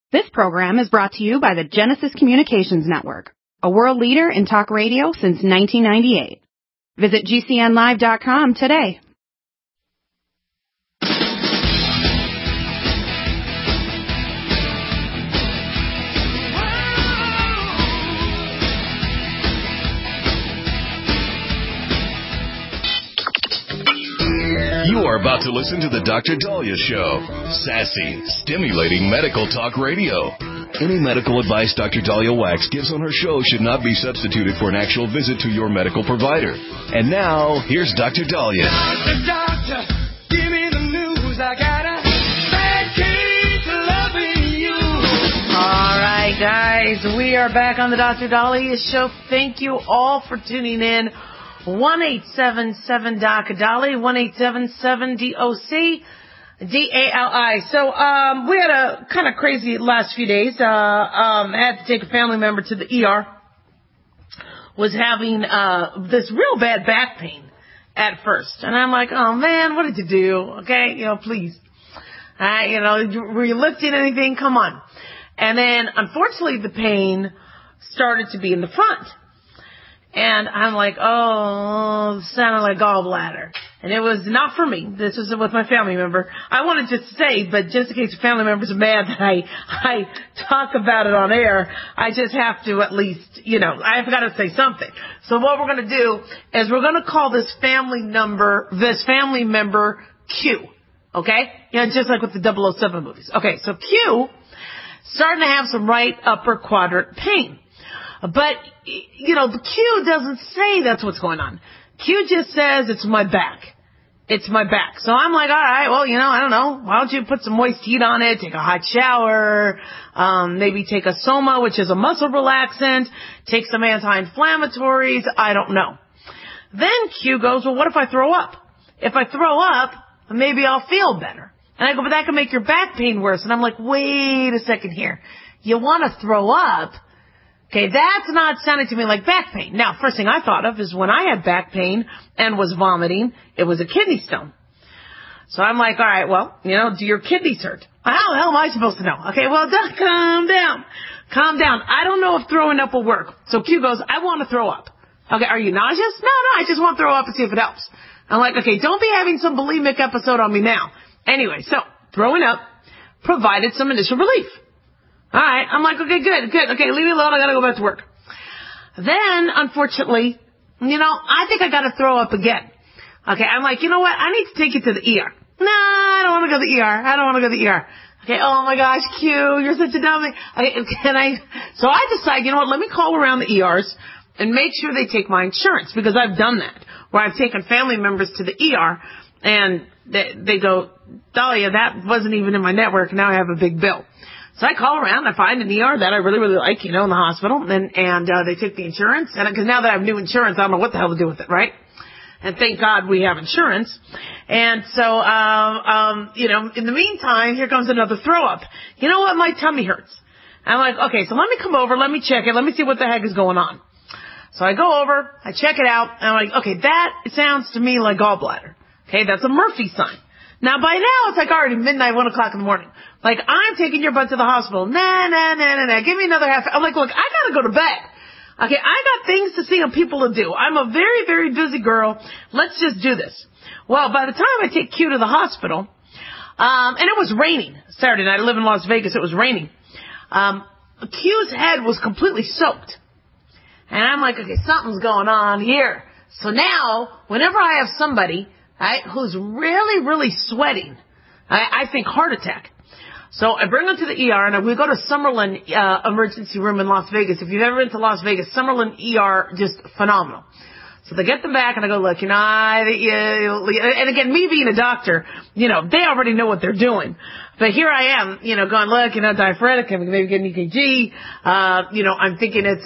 This program is brought to you by the Genesis Communications Network, a world leader in talk radio since 1998. Visit GCNlive.com today. You are about to listen to the Dr. Daliah Show. Sassy, stimulating medical talk radio. Any medical advice Dr. Daliah Wax gives on her show should not be substituted for an actual visit to your medical provider. And now, here's Dr. Daliah. Doctor, give me the news. I got a bad case of loving you. All right, guys, we are back on the Dr. Daliah Show. Thank you all for tuning in. 1-877-DOC-DALI, 1-877-DOC-DALI. So, we had a kind of crazy last few days. Had to take a family member to the ER. Was having, this real bad back pain at first. And I'm like, oh man, what did you do? Okay, please. Were you lifting anything? Come on. And then, unfortunately, the pain started to be in the front. And I'm like, oh, sounded like gallbladder. And it was not for me. This was with my family member. I wanted to say, but just in case the family members are mad that I talk about it on air, I just have to at least, I've got to say something. So what we're going to do is we're going to call this family member Q. Okay? Just like with the 007 movies. Okay, so Q starting to have some right upper quadrant pain. But, the Q doesn't say that's what's going on. Q just says it's my back. It's my back. So I'm like, all right, well, I don't know. Why don't you put some moist heat on it, take a hot shower, maybe take a Soma, which is a muscle relaxant, take some anti-inflammatories, I don't know. Then Q goes, well, what if I throw up? If I throw up, maybe I'll feel better. And I go, but that can make your back pain worse. And I'm like, wait a second here. You want to throw up? Okay, that's not sounding to me like back pain. Now, first thing I thought of is when I had back pain and was vomiting, it was a kidney stone. So I'm like, all right, well, do your kidneys hurt? How the hell am I supposed to know? Okay, well, calm down. Calm down. I don't know if throwing up will work. So Q goes, I want to throw up. Okay, are you nauseous? No, I just want to throw up and see if it helps. I'm like, okay, don't be having some bulimic episode on me now. Anyway, so throwing up provided some initial relief. All right. I'm like, okay, good. Okay, leave me alone. I got to go back to work. Then, unfortunately, I think I got to throw up again. Okay, I'm like, you know what? I need to take you to the ER. No, I don't want to go to the ER. Okay, oh my gosh, Q, you're such a dummy. So I decide, you know what? Let me call around the ERs and make sure they take my insurance, because I've done that, where I've taken family members to the ER and they go, Daliah, that wasn't even in my network. Now I have a big bill. So I call around, I find an ER that I really, really like, in the hospital, and they took the insurance, and because now that I have new insurance, I don't know what the hell to do with it, right? And thank God we have insurance. And so, in the meantime, here comes another throw up. You know what? My tummy hurts. I'm like, okay, so let me come over, let me check it, let me see what the heck is going on. So I go over, I check it out, and I'm like, okay, that sounds to me like gallbladder. Okay, that's a Murphy sign. Now, by now, it's like already midnight, 1 o'clock in the morning. Like, I'm taking your butt to the hospital. Nah. Give me another half. I'm like, look, I gotta go to bed. Okay, I got things to see and people to do. I'm a very, very busy girl. Let's just do this. Well, by the time I take Q to the hospital, and it was raining Saturday night. I live in Las Vegas. It was raining. Q's head was completely soaked. And I'm like, okay, something's going on here. So now, whenever I have somebody, right, who's really, really sweating, I think heart attack. So I bring them to the ER, and we go to Summerlin emergency room in Las Vegas. If you've ever been to Las Vegas, Summerlin ER, just phenomenal. So they get them back, and I go, look, and again, me being a doctor, they already know what they're doing. But here I am, going, look, diaphoretic, maybe get an EKG. I'm thinking it's,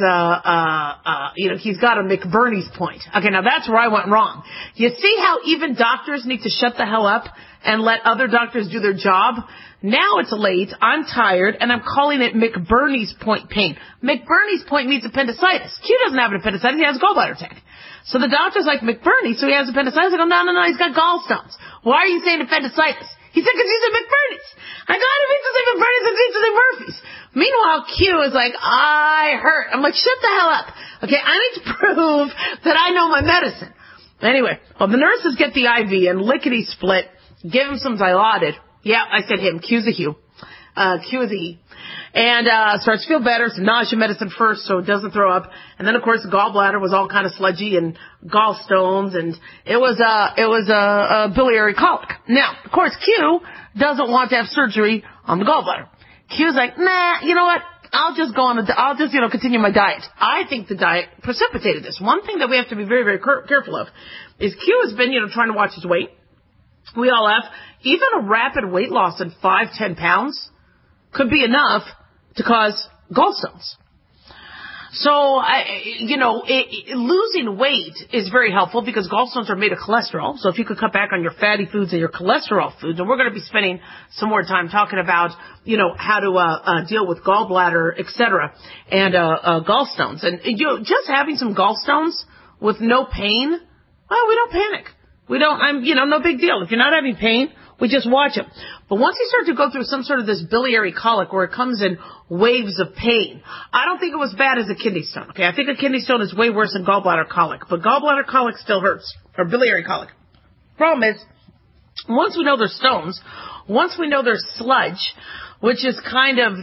he's got a McBurney's point. Okay, now that's where I went wrong. You see how even doctors need to shut the hell up and let other doctors do their job? Now it's late, I'm tired, and I'm calling it McBurney's point pain. McBurney's point means appendicitis. Q doesn't have an appendicitis, he has a gallbladder attack. So the doctor's like, McBurney, so he has appendicitis? I go, no, he's got gallstones. Why are you saying appendicitis? He said, because he's at McBurney's. I go, I didn't mean to say McBurney's, I didn't mean to say Murphy's. Meanwhile, Q is like, I hurt. I'm like, shut the hell up. Okay, I need to prove that I know my medicine. Anyway, well, the nurses get the IV and lickety-split, give him some Dilaudid. Yeah, I said him. Q's a Q. Q is a E. And starts to feel better. Some nausea medicine first so it doesn't throw up. And then, of course, the gallbladder was all kind of sludgy and gallstones. And it was a biliary colic. Now, of course, Q doesn't want to have surgery on the gallbladder. Q's like, nah, you know what? I'll just continue my diet. I think the diet precipitated this. One thing that we have to be very, very careful of is Q has been, trying to watch his weight. We all have. Even a rapid weight loss in 5-10 pounds could be enough to cause gallstones. So, losing weight is very helpful because gallstones are made of cholesterol. So if you could cut back on your fatty foods and your cholesterol foods, and we're going to be spending some more time talking about, how to deal with gallbladder, etc., and gallstones. And just having some gallstones with no pain, well, we don't panic. We don't. No big deal. If you're not having pain, we just watch them. But once you start to go through some sort of this biliary colic where it comes in waves of pain, I don't think it was bad as a kidney stone. Okay, I think a kidney stone is way worse than gallbladder colic, but gallbladder colic still hurts, or biliary colic. Problem is, once we know they're stones, once we know they're sludge, which is kind of,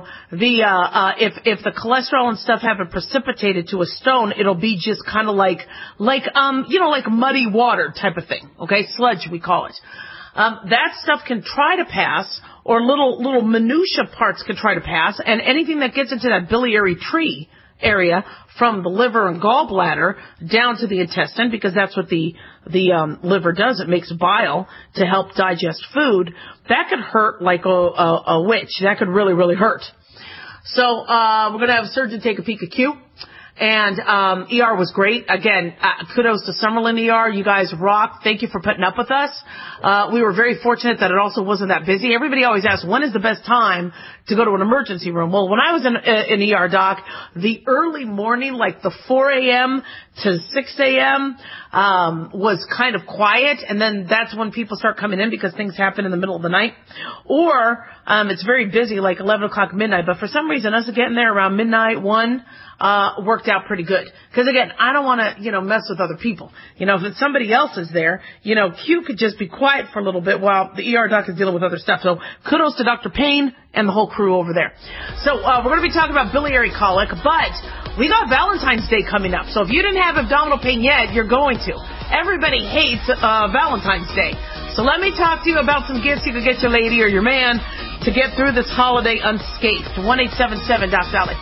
if the cholesterol and stuff haven't precipitated to a stone, it'll be just kind of like muddy water type of thing. Okay, sludge we call it. That stuff can try to pass, or little minutia parts can try to pass, and anything that gets into that biliary tree area from the liver and gallbladder down to the intestine, because that's what the liver does. It makes bile to help digest food. That could hurt like a witch. That could really, really hurt. So we're going to have a surgeon take a peek at Q. And ER was great. Again, kudos to Summerlin ER. You guys rock. Thank you for putting up with us. We were very fortunate that it also wasn't that busy. Everybody always asks, when is the best time to go to an emergency room? Well, when I was in ER, Doc, the early morning, like the 4 a.m. to 6 a.m., was kind of quiet. And then that's when people start coming in because things happen in the middle of the night. Or it's very busy, like 11 o'clock, midnight. But for some reason, us getting there around midnight, 1, worked out pretty good. Because again, I don't want to, mess with other people. If it's somebody else is there, Q could just be quiet for a little bit while the ER doc is dealing with other stuff. So kudos to Dr. Payne and the whole crew over there. So we're going to be talking about biliary colic, but we got Valentine's Day coming up. So if you didn't have abdominal pain yet, you're going to. Everybody hates Valentine's Day. So let me talk to you about some gifts you could get your lady or your man to get through this holiday unscathed. 1-877-DOC-DOLLY.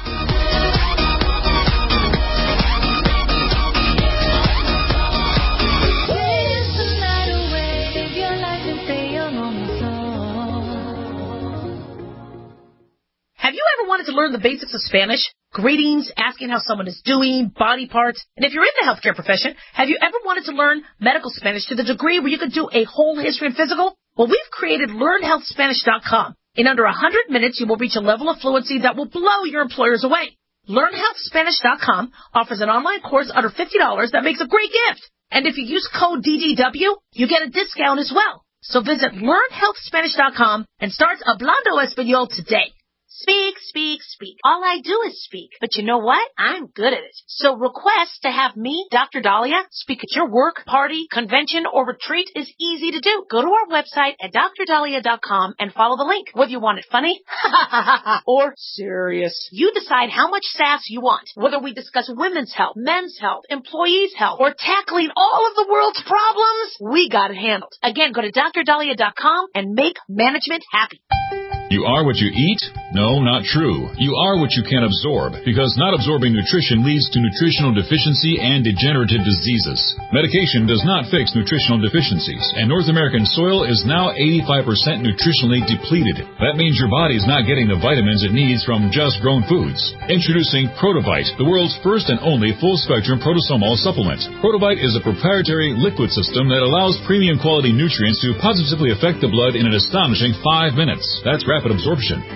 Have you ever wanted to learn the basics of Spanish? Greetings, asking how someone is doing, body parts. And if you're in the healthcare profession, have you ever wanted to learn medical Spanish to the degree where you could do a whole history and physical? Well, we've created LearnHealthSpanish.com. In under 100 minutes, you will reach a level of fluency that will blow your employers away. LearnHealthSpanish.com offers an online course under $50 that makes a great gift. And if you use code DDW, you get a discount as well. So visit LearnHealthSpanish.com and start Hablando Español today. Speak, speak, speak. All I do is speak. But you know what? I'm good at it. So request to have me, Dr. Dahlia, speak at your work, party, convention, or retreat is easy to do. Go to our website at drdahlia.com and follow the link. Whether you want it funny or serious, you decide how much sass you want. Whether we discuss women's health, men's health, employees' health, or tackling all of the world's problems, we got it handled. Again, go to drdahlia.com and make management happy. You are what you eat? No, not true. You are what you can absorb, because not absorbing nutrition leads to nutritional deficiency and degenerative diseases. Medication does not fix nutritional deficiencies, and North American soil is now 85% nutritionally depleted. That means your body's not getting the vitamins it needs from just grown foods. Introducing Protovite, the world's first and only full-spectrum protosomol supplement. Protovite is a proprietary liquid system that allows premium quality nutrients to positively affect the blood in an astonishing 5 minutes. That's rapid absorption. Then Protovite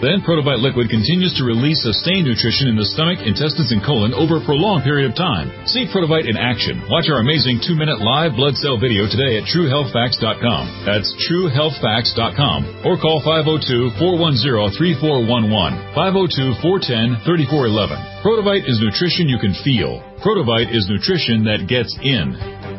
Protovite liquid continues to release sustained nutrition in the stomach, intestines, and colon over a prolonged period of time. See Protovite in action. Watch our amazing 2-minute live blood cell video today at TrueHealthFacts.com. That's TrueHealthFacts.com. Or call 502-410-3411. 502-410-3411. Protovite is nutrition you can feel. Protovite is nutrition that gets in.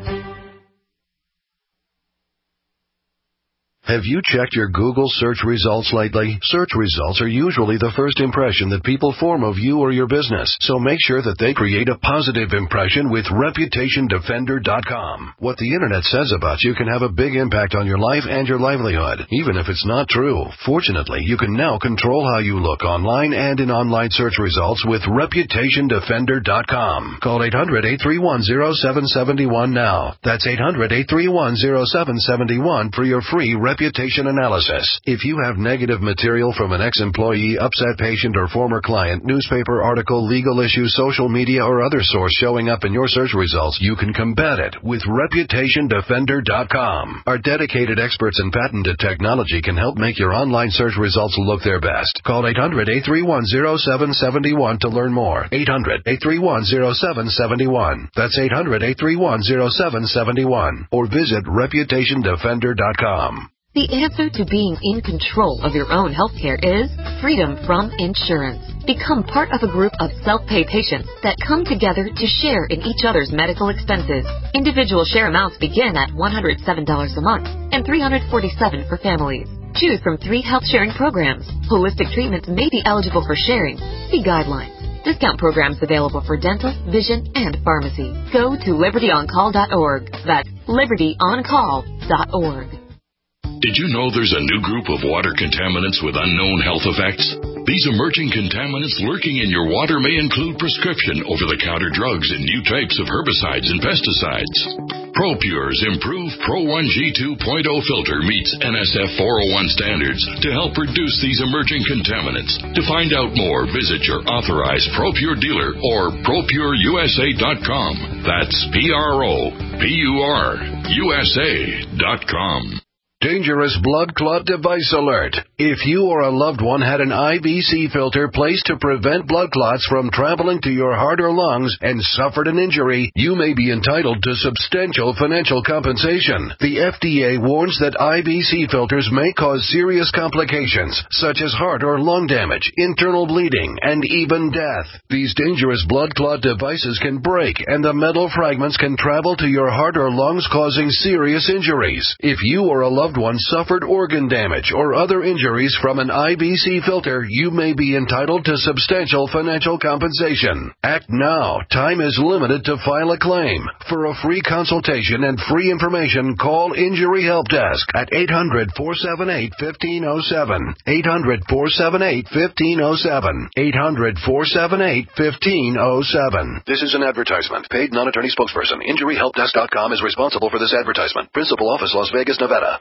Have you checked your Google search results lately? Search results are usually the first impression that people form of you or your business, so make sure that they create a positive impression with ReputationDefender.com. What the Internet says about you can have a big impact on your life and your livelihood, even if it's not true. Fortunately, you can now control how you look online and in online search results with ReputationDefender.com. Call 800-831-0771 now. That's 800-831-0771 for your free reputation analysis. If you have negative material from an ex-employee, upset patient, or former client, newspaper article, legal issue, social media, or other source showing up in your search results, you can combat it with ReputationDefender.com. Our dedicated experts in patented technology can help make your online search results look their best. Call 800-831-0771 to learn more. 800-831-0771. That's 800-831-0771. Or visit ReputationDefender.com. The answer to being in control of your own healthcare is freedom from insurance. Become part of a group of self-pay patients that come together to share in each other's medical expenses. Individual share amounts begin at $107 a month and $347 for families. Choose from 3 health sharing programs. Holistic treatments may be eligible for sharing. See guidelines. Discount programs available for dental, vision, and pharmacy. Go to libertyoncall.org. That's libertyoncall.org. Did you know there's a new group of water contaminants with unknown health effects? These emerging contaminants lurking in your water may include prescription over-the-counter drugs and new types of herbicides and pesticides. ProPure's improved Pro 1G 2.0 filter meets NSF 401 standards to help reduce these emerging contaminants. To find out more, visit your authorized ProPure dealer or ProPureUSA.com. That's ProPureUSA.com. Dangerous blood clot device alert. If you or a loved one had an IBC filter placed to prevent blood clots from traveling to your heart or lungs and suffered an injury, you may be entitled to substantial financial compensation. The FDA warns that IBC filters may cause serious complications, such as heart or lung damage, internal bleeding, and even death. These dangerous blood clot devices can break, and the metal fragments can travel to your heart or lungs, causing serious injuries. If you or a loved one suffered organ damage or other injuries from an IBC filter, you may be entitled to substantial financial compensation. Act now. Time is limited to file a claim. For a free consultation and free information, call Injury Help Desk at 800-478-1507. 800-478-1507. 800-478-1507. This is an advertisement. Paid non-attorney spokesperson. InjuryHelpDesk.com is responsible for this advertisement. Principal office, Las Vegas, Nevada.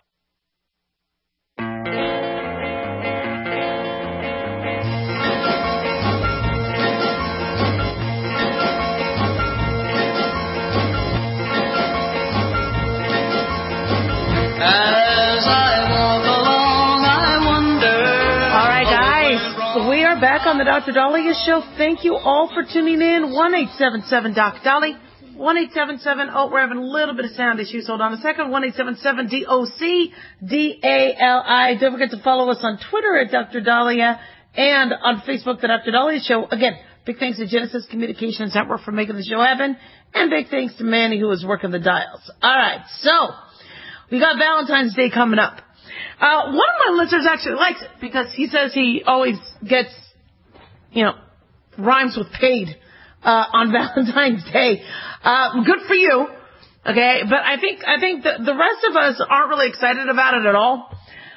Back on the Dr. Dahlia Show. Thank you all for tuning in. 1-877-Doc-Dolly. 1-877. Oh, we're having a little bit of sound issues. Hold on a second. 1-877-DOC-DALI. Don't forget to follow us on Twitter at Dr. Dahlia and on Facebook, the Dr. Dahlia Show. Again, big thanks to Genesis Communications Network for making the show happen. And big thanks to Manny, who is working the dials. All right. So, we got Valentine's Day coming up. One of my listeners actually likes it because he says he always gets, rhymes with paid on Valentine's Day. Good for you, okay? But I think the rest of us aren't really excited about it at all.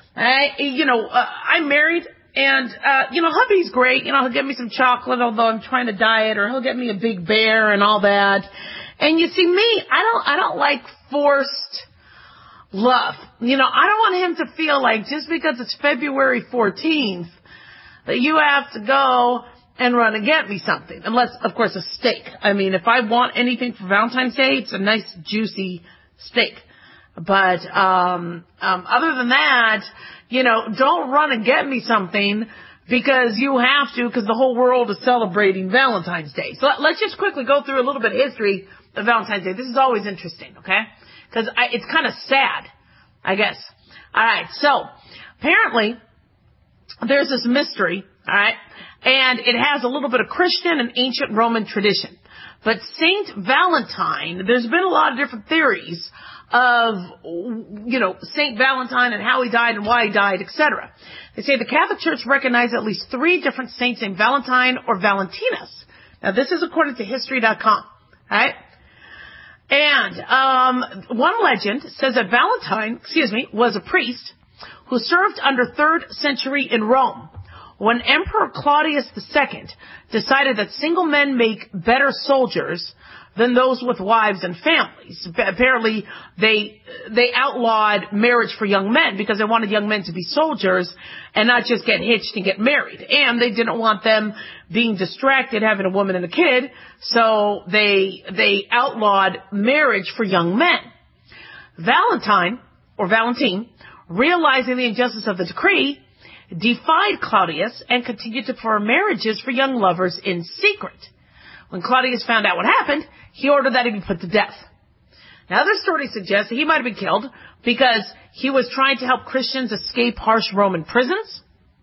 I'm married, and hubby's great. He'll get me some chocolate, although I'm trying to diet, or he'll get me a big bear and all that. And you see, me, I don't like forced love. I don't want him to feel like just because it's February 14th that you have to go and run and get me something. Unless, of course, a steak. I mean, if I want anything for Valentine's Day, it's a nice, juicy steak. But other than that, don't run and get me something because you have to, because the whole world is celebrating Valentine's Day. So let's just quickly go through a little bit of history of Valentine's Day. This is always interesting, okay? Because it's kind of sad, I guess. All right, so apparently there's this mystery, all right, and it has a little bit of Christian and ancient Roman tradition. But Saint Valentine, there's been a lot of different theories of, Saint Valentine and how he died and why he died, etc. They say the Catholic Church recognized at least 3 different saints named Valentine or Valentinus. Now, this is according to History.com, right? And one legend says that Valentine, was a priest who served under 3rd century in Rome when Emperor Claudius II decided that single men make better soldiers than those with wives and families. Apparently, they outlawed marriage for young men because they wanted young men to be soldiers and not just get hitched and get married. And they didn't want them being distracted having a woman and a kid, so they outlawed marriage for young men. Valentine, realizing the injustice of the decree, defied Claudius and continued to perform marriages for young lovers in secret. When Claudius found out what happened, he ordered that he be put to death. Now, other stories suggest that he might have been killed because he was trying to help Christians escape harsh Roman prisons.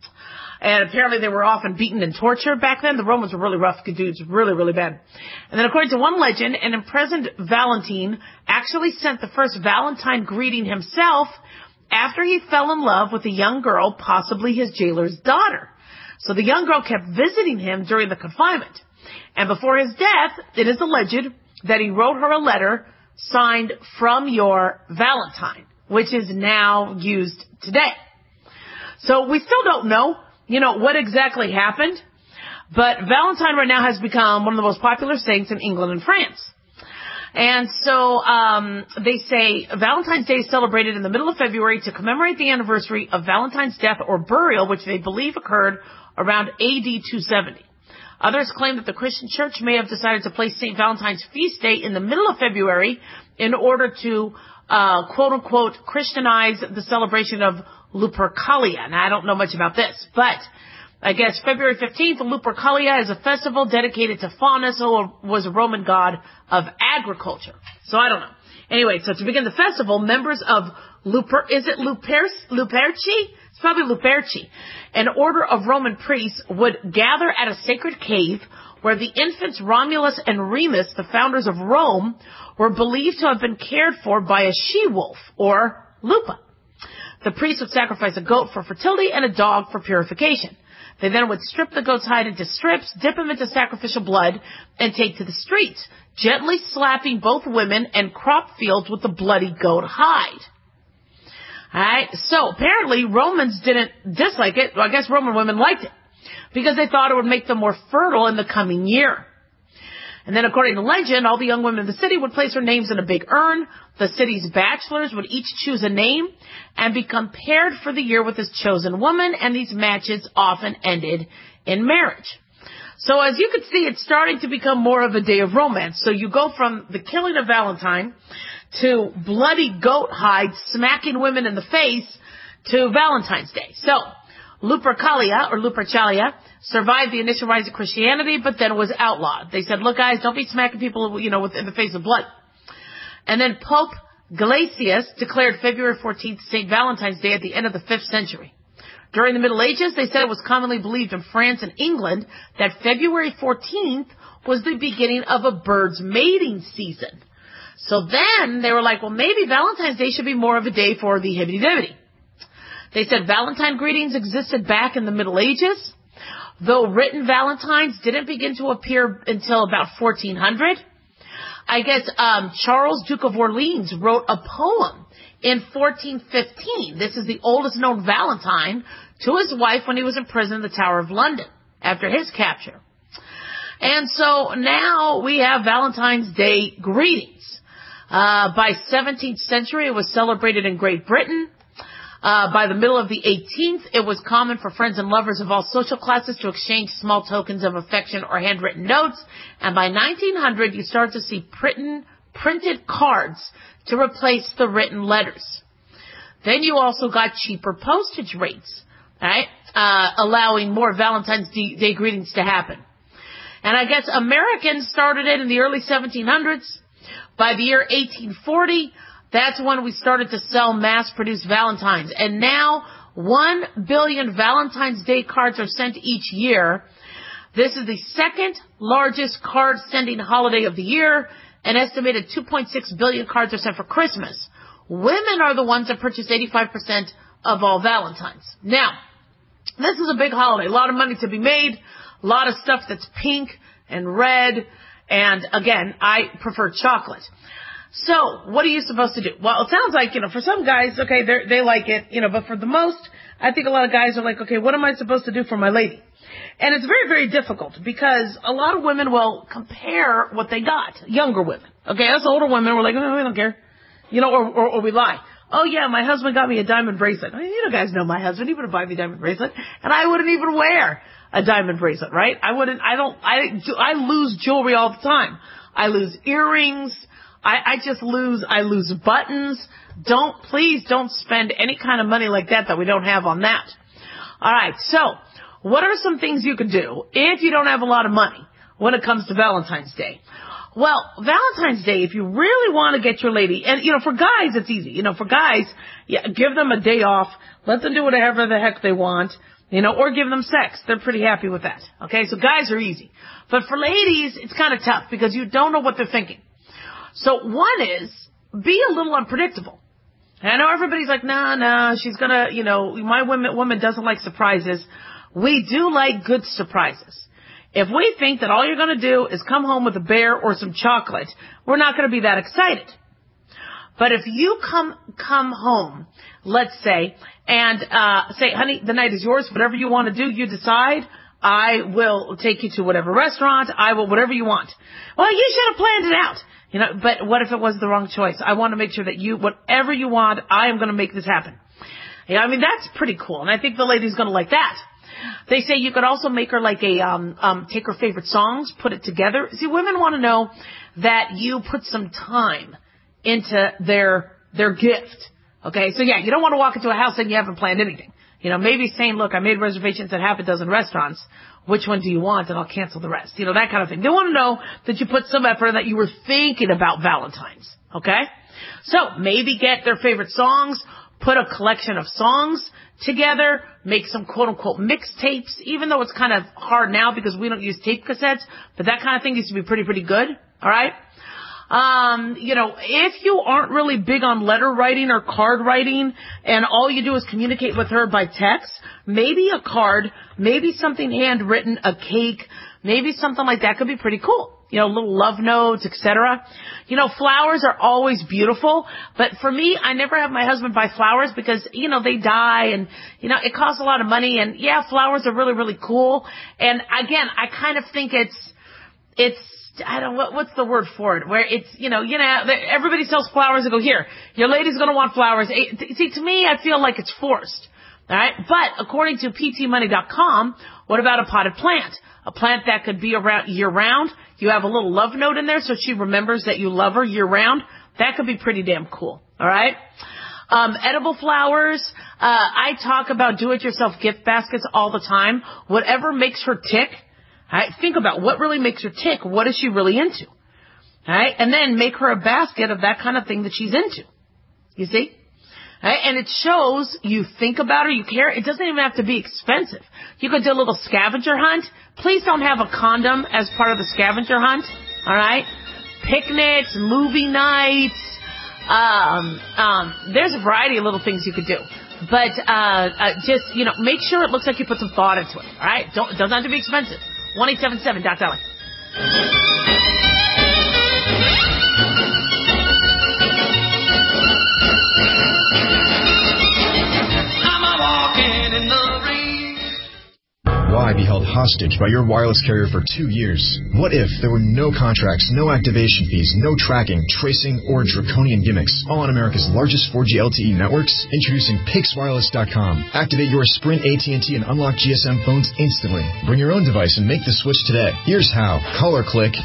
And apparently they were often beaten and tortured back then. The Romans were really rough dudes, really, really bad. And then according to one legend, an imprisoned Valentine actually sent the first Valentine greeting himself after he fell in love with a young girl, possibly his jailer's daughter. So the young girl kept visiting him during the confinement. And before his death, it is alleged that he wrote her a letter signed "From Your Valentine," which is now used today. So we still don't know, what exactly happened. But Valentine right now has become one of the most popular saints in England and France. And so they say Valentine's Day is celebrated in the middle of February to commemorate the anniversary of Valentine's death or burial, which they believe occurred around AD 270. Others claim that the Christian Church may have decided to place St. Valentine's feast day in the middle of February in order to, quote-unquote, Christianize the celebration of Lupercalia. Now, I don't know much about this, but I guess February 15th, Lupercalia is a festival dedicated to Faunus, who was a Roman god of agriculture. So I don't know. Anyway, so to begin the festival, members of Luperci? It's probably Luperci. An order of Roman priests would gather at a sacred cave where the infants Romulus and Remus, the founders of Rome, were believed to have been cared for by a she-wolf, or Lupa. The priests would sacrifice a goat for fertility and a dog for purification. They then would strip the goat's hide into strips, dip them into sacrificial blood, and take to the streets, gently slapping both women and crop fields with the bloody goat hide. Alright, so apparently Romans didn't dislike it. Well, I guess Roman women liked it because they thought it would make them more fertile in the coming year. And then according to legend, all the young women in the city would place their names in a big urn. The city's bachelors would each choose a name and become paired for the year with his chosen woman, and these matches often ended in marriage. So as you can see, it's starting to become more of a day of romance. So you go from the killing of Valentine to bloody goat hide smacking women in the face to Valentine's Day. So Lupercalia or Lupercalia survived the initial rise of Christianity, but then was outlawed. They said, look guys, don't be smacking people, in the face of blood. And then Pope Gelasius declared February 14th St. Valentine's Day at the end of the 5th century. During the Middle Ages, they said it was commonly believed in France and England that February 14th was the beginning of a bird's mating season. So then they were like, well, maybe Valentine's Day should be more of a day for the hibbity-dibbity. They said Valentine greetings existed back in the Middle Ages, though written Valentines didn't begin to appear until about 1400. I guess Charles, Duke of Orleans, wrote a poem in 1415. This is the oldest known Valentine to his wife when he was in prison in the Tower of London after his capture. And so now we have Valentine's Day greetings. By 17th century, it was celebrated in Great Britain. By the middle of the 18th, it was common for friends and lovers of all social classes to exchange small tokens of affection or handwritten notes. And by 1900, you start to see printed cards to replace the written letters. Then you also got cheaper postage rates. right? Allowing more Valentine's Day greetings to happen. And I guess Americans started it in the early 1700s. By the year 1840, that's when we started to sell mass-produced Valentines. And now 1 billion Valentine's Day cards are sent each year. This is the second largest card sending holiday of the year. An estimated 2.6 billion cards are sent for Christmas. Women are the ones that purchase 85% of all Valentines. Now, this is a big holiday. A lot of money to be made. A lot of stuff that's pink and red. And again, I prefer chocolate. So, what are you supposed to do? Well, it sounds like, for some guys, okay, they like it, but for the most, I think a lot of guys are like, okay, what am I supposed to do for my lady? And it's very, very difficult because a lot of women will compare what they got. Younger women. Okay, us older women, we're like, oh, we don't care. Or we lie. Oh yeah, my husband got me a diamond bracelet. I mean, you guys know my husband. He wouldn't buy me a diamond bracelet. And I wouldn't even wear a diamond bracelet, right? I lose jewelry all the time. I lose earrings. I lose buttons. Please don't spend any kind of money like that we don't have on that. Alright, so, what are some things you could do if you don't have a lot of money when it comes to Valentine's Day? Well, Valentine's Day, if you really want to get your lady, and for guys it's easy. For guys, give them a day off, let them do whatever the heck they want, or give them sex. They're pretty happy with that. Okay, so guys are easy. But for ladies, it's kind of tough because you don't know what they're thinking. So one is, be a little unpredictable. And I know everybody's like, nah, she's gonna, my woman doesn't like surprises. We do like good surprises. If we think that all you're gonna do is come home with a bear or some chocolate, we're not gonna be that excited. But if you come home, let's say, and say, honey, the night is yours, whatever you want to do, you decide. I will take you to whatever restaurant, whatever you want. Well, you should have planned it out. But what if it was the wrong choice? I want to make sure that whatever you want, I am going to make this happen. That's pretty cool. And I think the lady's going to like that. They say you could also make her like take her favorite songs, put it together. See, women want to know that you put some time into their gift. Okay, so you don't want to walk into a house and you haven't planned anything. Maybe saying, look, I made reservations at half a dozen restaurants. Which one do you want? And I'll cancel the rest. That kind of thing. They want to know that you put some effort and that you were thinking about Valentine's. Okay? So, maybe get their favorite songs, put a collection of songs together, make some quote-unquote mixtapes, even though it's kind of hard now because we don't use tape cassettes, but that kind of thing used to be pretty good. Alright? If you aren't really big on letter writing or card writing and all you do is communicate with her by text, maybe a card, maybe something handwritten, a cake, maybe something like that could be pretty cool. Little love notes, etc. Flowers are always beautiful, but for me, I never have my husband buy flowers because, they die and, it costs a lot of money and flowers are really, really cool. And again, I kind of think it's, I don't know, what's the word for it? Where it's, everybody sells flowers and go, here, your lady's gonna want flowers. See, to me, I feel like it's forced. Alright? But, according to PTmoney.com, what about a potted plant? A plant that could be around year-round. You have a little love note in there so she remembers that you love her year-round. That could be pretty damn cool. Alright? Edible flowers. I talk about do-it-yourself gift baskets all the time. Whatever makes her tick. Alright, think about what really makes her tick. What is she really into? Alright, and then make her a basket of that kind of thing that she's into. You see? Alright, and it shows you think about her, you care. It doesn't even have to be expensive. You could do a little scavenger hunt. Please don't have a condom as part of the scavenger hunt. Alright? Picnics, movie nights. There's a variety of little things you could do. But, just, make sure it looks like you put some thought into it. Alright? It doesn't have to be expensive. 1-877-DOC-DARLING. Why be held hostage by your wireless carrier for 2 years? What if there were no contracts, no activation fees, no tracking, tracing, or draconian gimmicks? All on America's largest 4G LTE networks? Introducing PixWireless.com. Activate your Sprint, AT&T, and unlock GSM phones instantly. Bring your own device and make the switch today. Here's how. Call or click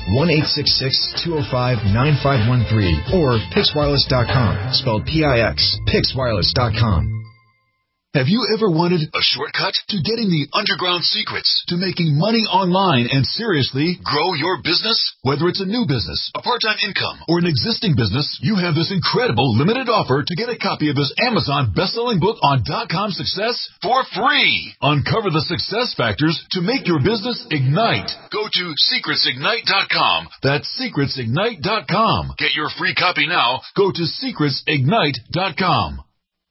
1-866-205-9513 or PixWireless.com. Spelled P-I-X. PixWireless.com. Have you ever wanted a shortcut to getting the underground secrets to making money online and seriously grow your business? Whether it's a new business, a part-time income, or an existing business, you have this incredible limited offer to get a copy of this Amazon best-selling book on .com success for free. Uncover the success factors to make your business ignite. Go to secretsignite.com. That's secretsignite.com. Get your free copy now. Go to secretsignite.com.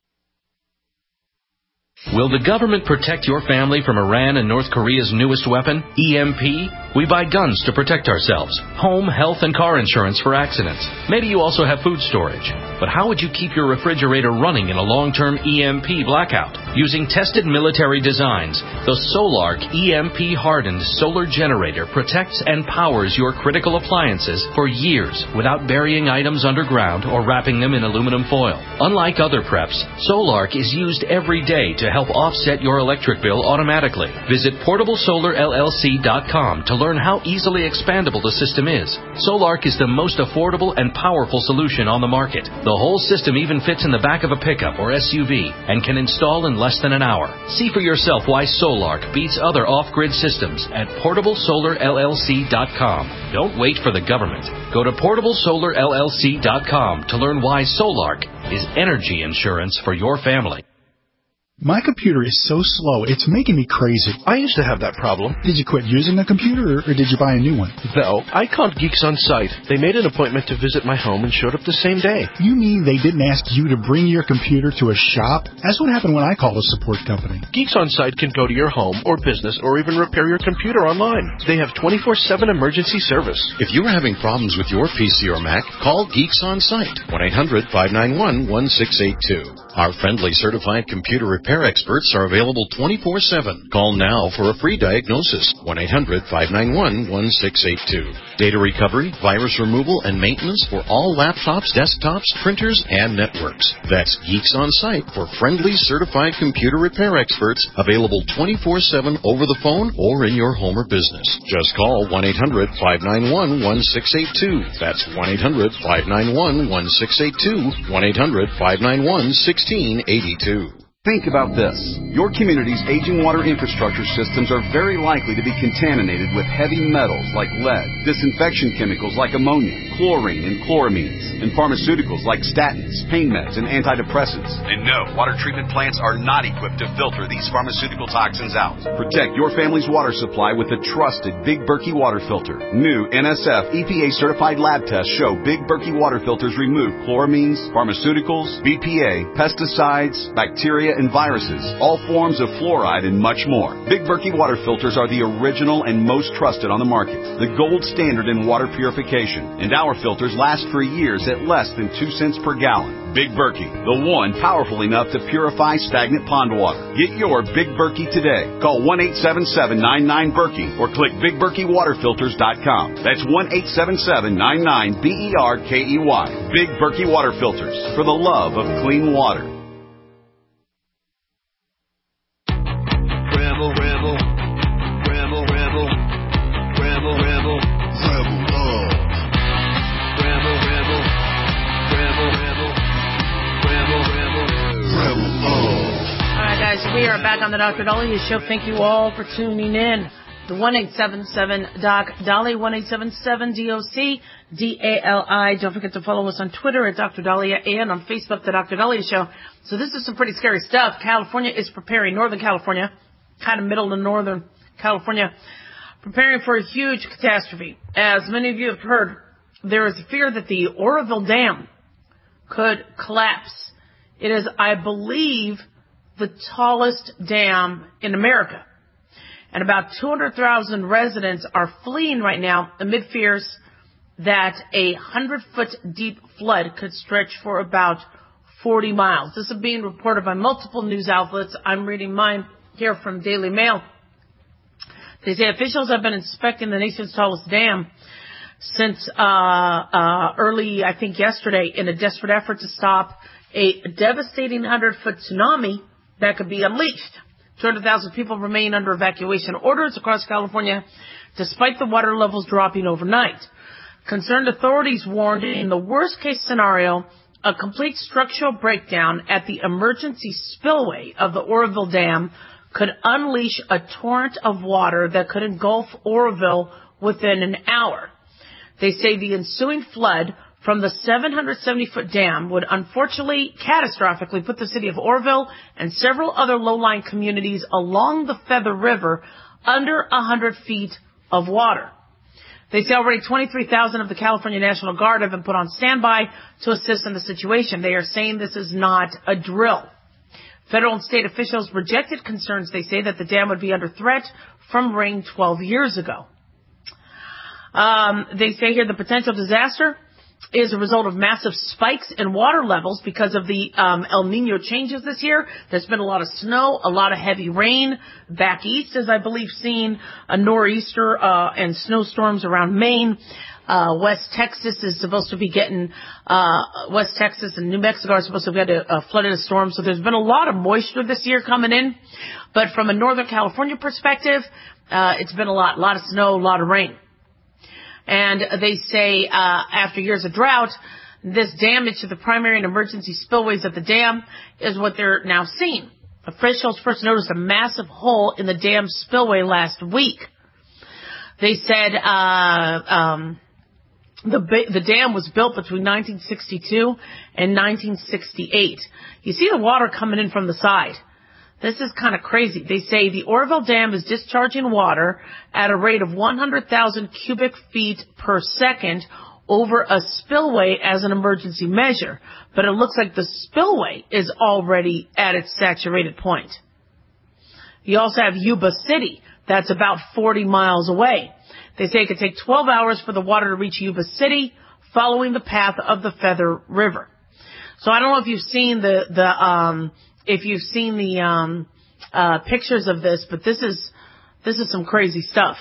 Will the government protect your family from Iran and North Korea's newest weapon, EMP? We buy guns to protect ourselves, home, health, and car insurance for accidents. Maybe you also have food storage. But how would you keep your refrigerator running in a long-term EMP blackout? Using tested military designs, the Solark EMP-hardened solar generator protects and powers your critical appliances for years without burying items underground or wrapping them in aluminum foil. Unlike other preps, Solark is used every day to help offset your electric bill automatically. Visit PortableSolarLLC.com to learn how easily expandable the system is. Solark is the most affordable and powerful solution on the market. The whole system even fits in the back of a pickup or SUV and can install in less than an hour. See for yourself why Solark beats other off-grid systems at PortableSolarLLC.com. Don't wait for the government. Go to PortableSolarLLC.com to learn why Solark is energy insurance for your family. My computer is so slow, it's making me crazy. I used to have that problem. Did you quit using the computer, or did you buy a new one? No, I called Geeks On Site. They made an appointment to visit my home and showed up the same day. You mean they didn't ask you to bring your computer to a shop? That's what happened when I called a support company. Geeks On Site can go to your home or business or even repair your computer online. They have 24/7 emergency service. If you're having problems with your PC or Mac, call Geeks On Site, 1-800-591-1682. Our friendly certified computer repair experts are available 24/7. Call now for a free diagnosis, 1-800-591-1682. Data recovery, virus removal, and maintenance for all laptops, desktops, printers, and networks. That's Geeks On Site for friendly certified computer repair experts, available 24/7 over the phone or in your home or business. Just call 1-800-591-1682. That's 1-800-591-1682, 1-800-591-1682. Think about this. Your community's aging water infrastructure systems are very likely to be contaminated with heavy metals like lead, disinfection chemicals like ammonia, chlorine and chloramines, and pharmaceuticals like statins, pain meds, and antidepressants. And no, water treatment plants are not equipped to filter these pharmaceutical toxins out. Protect your family's water supply with a trusted Big Berkey water filter. New NSF EPA-certified lab tests show Big Berkey water filters remove chloramines, pharmaceuticals, BPA, pesticides, bacteria, and viruses, all forms of fluoride, and much more. Big Berkey water filters are the original and most trusted on the market, the gold standard in water purification, and our filters last for years at less than 2 cents per gallon. Big Berkey, the one powerful enough to purify stagnant pond water. Get your Big Berkey today. Call 1-877-99-BERKEY or click BigBerkeyWaterFilters.com. That's 1-877-99-BERKEY. Big Berkey Water Filters, for the love of clean water. Rebel, rebel, rebel, rebel, rebel, rebel, rebel, rebel, rebel, rebel, rebel, rebel, rebel, rebel. All right, guys, we are back on the Dr. Daliah Show. Thank you all for tuning in. The 1-877-DOC-DALI, 1-877-DOC-DALI. Don't forget to follow us on Twitter at Dr. Daliah and on Facebook, The Dr. Daliah Show. So this is some pretty scary stuff. California is preparing, Northern California, kind of middle to Northern California, preparing for a huge catastrophe. As many of you have heard, there is a fear that the Oroville Dam could collapse. It is, I believe, the tallest dam in America. And about 200,000 residents are fleeing right now amid fears that a 100-foot deep flood could stretch for about 40 miles. This is being reported by multiple news outlets. I'm reading mine here from Daily Mail. They say officials have been inspecting the nation's tallest dam since early, I think yesterday, in a desperate effort to stop a devastating 100-foot tsunami that could be unleashed. 200,000 people remain under evacuation orders across California, despite the water levels dropping overnight. Concerned authorities warned in the worst-case scenario, a complete structural breakdown at the emergency spillway of the Oroville Dam could unleash a torrent of water that could engulf Oroville within an hour. They say the ensuing flood from the 770-foot dam would unfortunately catastrophically put the city of Oroville and several other low-lying communities along the Feather River under 100 feet of water. They say already 23,000 of the California National Guard have been put on standby to assist in the situation. They are saying this is not a drill. Federal and state officials rejected concerns, they say, that the dam would be under threat from rain 12 years ago. They say here the potential disaster is a result of massive spikes in water levels because of the El Nino changes this year. There's been a lot of snow, a lot of heavy rain. Back east, as I believe, seen a nor'easter and snowstorms around Maine. West Texas is supposed to be getting, West Texas and New Mexico are supposed to get a flooded storm. So there's been a lot of moisture this year coming in. But from a Northern California perspective, it's been a lot of snow, a lot of rain. And they say after years of drought, this damage to the primary and emergency spillways at the dam is what they're now seeing. Officials first noticed a massive hole in the dam spillway last week. They said the dam was built between 1962 and 1968. You see the water coming in from the side. This is kind of crazy. They say the Oroville Dam is discharging water at a rate of 100,000 cubic feet per second over a spillway as an emergency measure. But it looks like the spillway is already at its saturated point. You also have Yuba City. That's about 40 miles away. They say it could take 12 hours for the water to reach Yuba City following the path of the Feather River. So I don't know if you've seen the pictures of this, but this is some crazy stuff.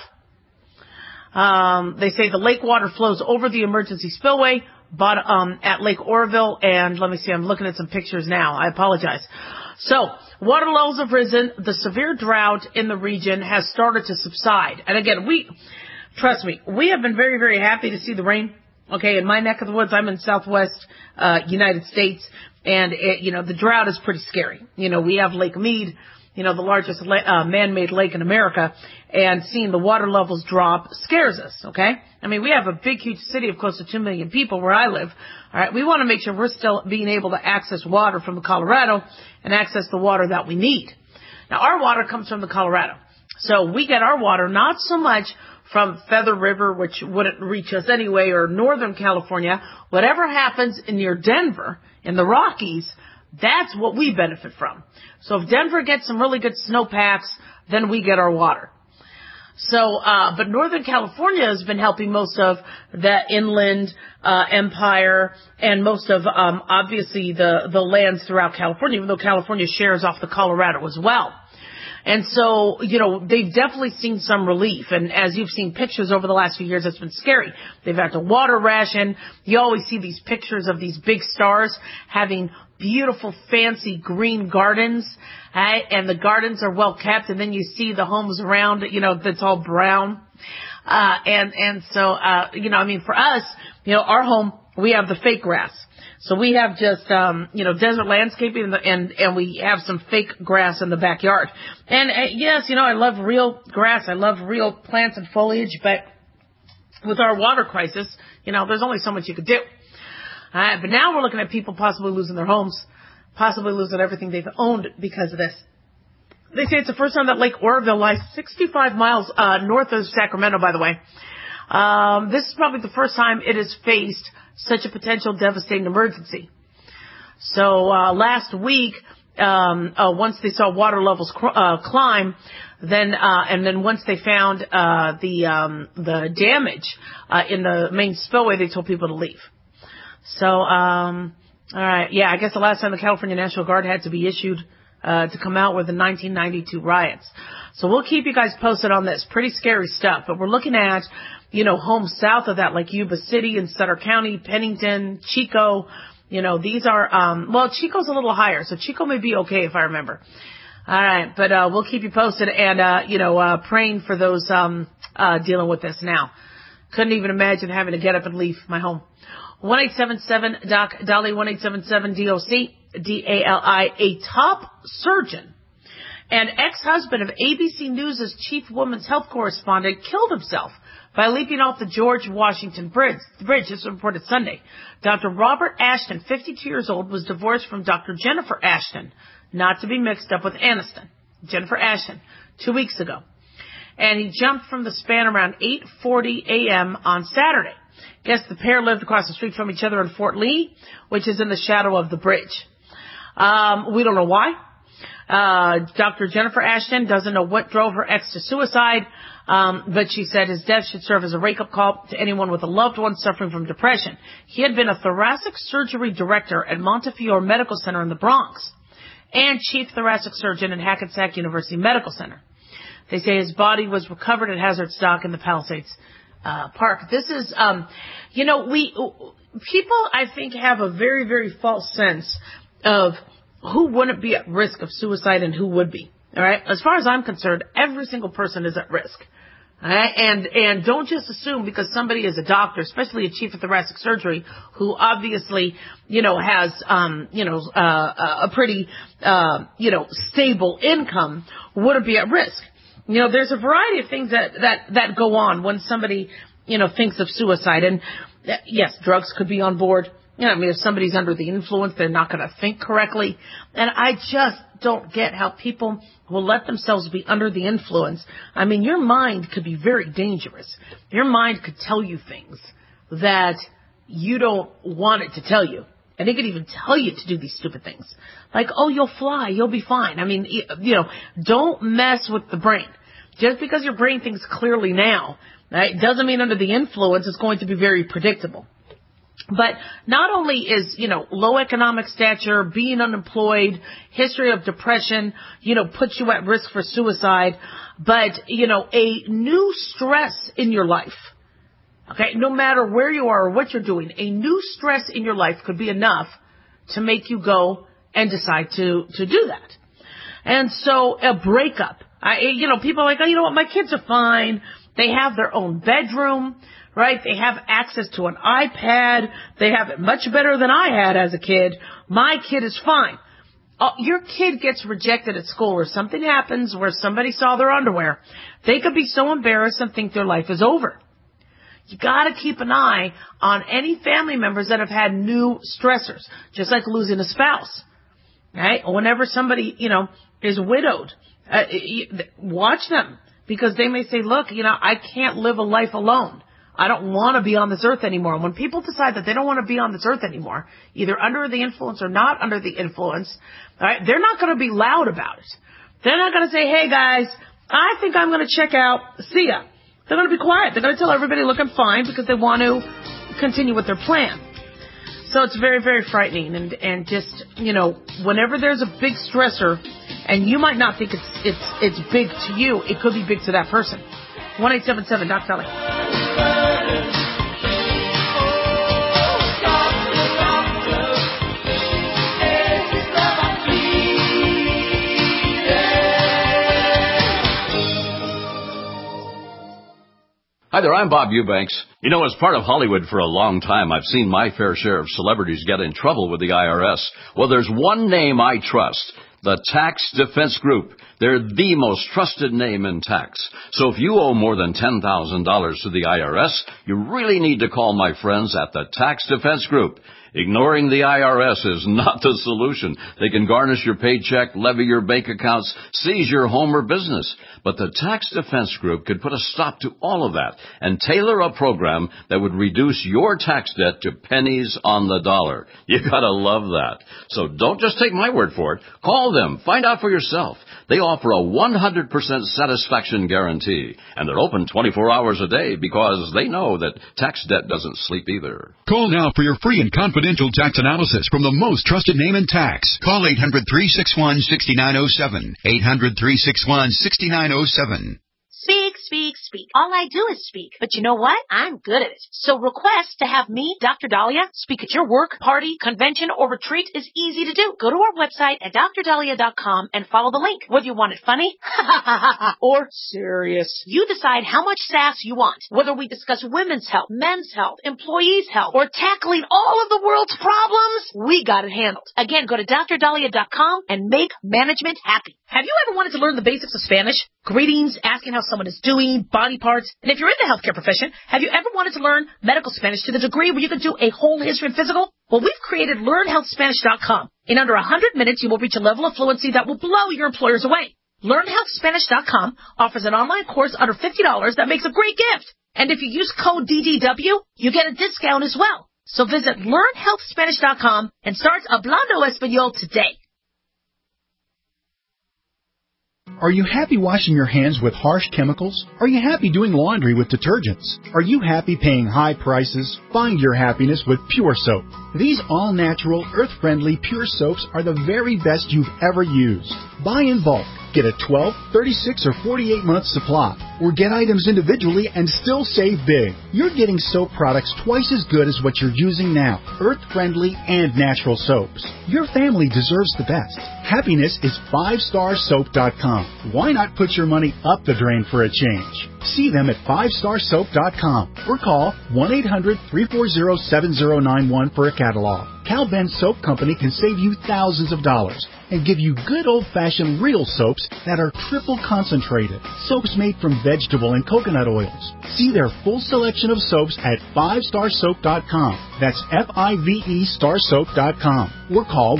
They say the lake water flows over the emergency spillway, but at Lake Oroville, and let me see, I'm looking at some pictures now. I apologize. So water levels have risen. The severe drought in the region has started to subside. And again, trust me, we have been very, very happy to see the rain. Okay, in my neck of the woods, I'm in Southwest United States. And, the drought is pretty scary. We have Lake Mead, the largest man-made lake in America, and seeing the water levels drop scares us, okay? I mean, we have a big, huge city of close to 2 million people where I live, all right? We want to make sure we're still being able to access water from the Colorado and access the water that we need. Now, our water comes from the Colorado. So we get our water not so much from Feather River, which wouldn't reach us anyway, or Northern California. Whatever happens near Denver, in the Rockies, that's what we benefit from. So if Denver gets some really good snowpacks, then we get our water. So, but Northern California has been helping most of the inland empire and most of, obviously, the lands throughout California, even though California shares off the Colorado as well. And so, they've definitely seen some relief. And as you've seen pictures over the last few years, it's been scary. They've had to water ration. You always see these pictures of these big stars having beautiful, fancy green gardens. Right? And the gardens are well kept. And then you see the homes around, that's all brown. So, for us, our home, we have the fake grass. So we have just, desert landscaping and we have some fake grass in the backyard. And yes, I love real grass. I love real plants and foliage, but with our water crisis, there's only so much you could do. But now we're looking at people possibly losing their homes, possibly losing everything they've owned because of this. They say it's the first time that Lake Oroville lies 65 miles, north of Sacramento, by the way. This is probably the first time it has faced such a potential devastating emergency. So last week, once they saw water levels climb, then once they found the damage in the main spillway, they told people to leave. So all right, yeah, I guess the last time the California National Guard had to be issued to come out were the 1992 riots. So we'll keep you guys posted on this. Pretty scary stuff, but we're looking at homes south of that, like Yuba City and Sutter County, Pennington, Chico. These are, Chico's a little higher, so Chico may be okay if I remember. All right, but we'll keep you posted and, praying for those dealing with this now. Couldn't even imagine having to get up and leave my home. 1-877-DOC-DALI, 1-877-DOC-DALI, a top surgeon and ex-husband of ABC News' chief women's health correspondent, killed himself by leaping off the George Washington Bridge. This was reported Sunday. Dr. Robert Ashton, 52 years old, was divorced from Dr. Jennifer Ashton, not to be mixed up with Aniston. Jennifer Ashton, 2 weeks ago. And he jumped from the span around 8:40 a.m. on Saturday. Guess the pair lived across the street from each other in Fort Lee, which is in the shadow of the bridge. We don't know why. Dr. Jennifer Ashton doesn't know what drove her ex to suicide, but she said his death should serve as a wake-up call to anyone with a loved one suffering from depression. He had been a thoracic surgery director at Montefiore Medical Center in the Bronx and chief thoracic surgeon at Hackensack University Medical Center. They say his body was recovered at Hazard's Dock in the Palisades Park. This is, people, I think, have a very, very false sense of who wouldn't be at risk of suicide and who would be. All right. As far as I'm concerned, every single person is at risk. All right. And don't just assume because somebody is a doctor, especially a chief of thoracic surgery, who obviously, has, a pretty, stable income, wouldn't be at risk. There's a variety of things that go on when somebody, thinks of suicide. And yes, drugs could be on board. If somebody's under the influence, they're not going to think correctly. And I just don't get how people will let themselves be under the influence. Your mind could be very dangerous. Your mind could tell you things that you don't want it to tell you. And it could even tell you to do these stupid things. Like, oh, you'll fly, you'll be fine. Don't mess with the brain. Just because your brain thinks clearly now, right, doesn't mean under the influence it's going to be very predictable. But not only is, low economic stature, being unemployed, history of depression, puts you at risk for suicide, but, a new stress in your life, okay, no matter where you are or what you're doing, a new stress in your life could be enough to make you go and decide to do that. And so a breakup, people are like, oh, my kids are fine. They have their own bedroom. Right? They have access to an iPad. They have it much better than I had as a kid. My kid is fine. Your kid gets rejected at school or something happens where somebody saw their underwear. They could be so embarrassed and think their life is over. You gotta keep an eye on any family members that have had new stressors, just like losing a spouse. Right? Whenever somebody, is widowed, watch them because they may say, look, I can't live a life alone. I don't want to be on this earth anymore. And when people decide that they don't want to be on this earth anymore, either under the influence or not under the influence, all right, they're not going to be loud about it. They're not going to say, hey, guys, I think I'm going to check out. See ya. They're going to be quiet. They're going to tell everybody, look, I'm fine, because they want to continue with their plan. So it's very, very frightening. And just, whenever there's a big stressor, and you might not think it's big to you, it could be big to that person. 1-877-DOC-DALI. Hi there, I'm Bob Eubanks. As part of Hollywood for a long time, I've seen my fair share of celebrities get in trouble with the IRS. Well, there's one name I trust, the Tax Defense Group. They're the most trusted name in tax. So if you owe more than $10,000 to the IRS, you really need to call my friends at the Tax Defense Group. Ignoring the IRS is not the solution. They can garnish your paycheck, levy your bank accounts, seize your home or business. But the Tax Defense Group could put a stop to all of that and tailor a program that would reduce your tax debt to pennies on the dollar. You gotta love that. So don't just take my word for it. Call them. Find out for yourself. They offer a 100% satisfaction guarantee, and they're open 24 hours a day because they know that tax debt doesn't sleep either. Call now for your free and confidential tax analysis from the most trusted name in tax. Call 800-361-6907. 800-361-6907. 6 speak. All I do is speak. But you know what? I'm good at it. So request to have me, Dr. Dahlia, speak at your work, party, convention, or retreat is easy to do. Go to our website at drdahlia.com and follow the link. Whether you want it funny or serious, you decide how much sass you want. Whether we discuss women's health, men's health, employees' health, or tackling all of the world's problems, we got it handled. Again, go to drdahlia.com and make management happy. Have you ever wanted to learn the basics of Spanish? Greetings, asking how someone is doing, body parts. And if you're in the healthcare profession, have you ever wanted to learn medical Spanish to the degree where you can do a whole history and physical? Well, we've created LearnHealthSpanish.com. In under 100 minutes, you will reach a level of fluency that will blow your employers away. LearnHealthSpanish.com offers an online course under $50 that makes a great gift. And if you use code DDW, you get a discount as well. So visit LearnHealthSpanish.com and start Hablando Español today. Are you happy washing your hands with harsh chemicals? Are you happy doing laundry with detergents? Are you happy paying high prices? Find your happiness with Pure Soap. These all-natural, earth-friendly Pure Soaps are the very best you've ever used. Buy in bulk. Get a 12, 36, or 48-month supply. Or get items individually and still save big. You're getting soap products twice as good as what you're using now. Earth-friendly and natural soaps. Your family deserves the best. Happiness is 5starsoap.com. Why not put your money up the drain for a change? See them at 5starsoap.com or call 1-800-340-7091 for a catalog. Cal Ben Soap Company can save you thousands of dollars and give you good old-fashioned real soaps that are triple concentrated. Soaps made from vegetable and coconut oils. See their full selection of soaps at 5starsoap.com. That's F-I-V-E starsoap.com. Or call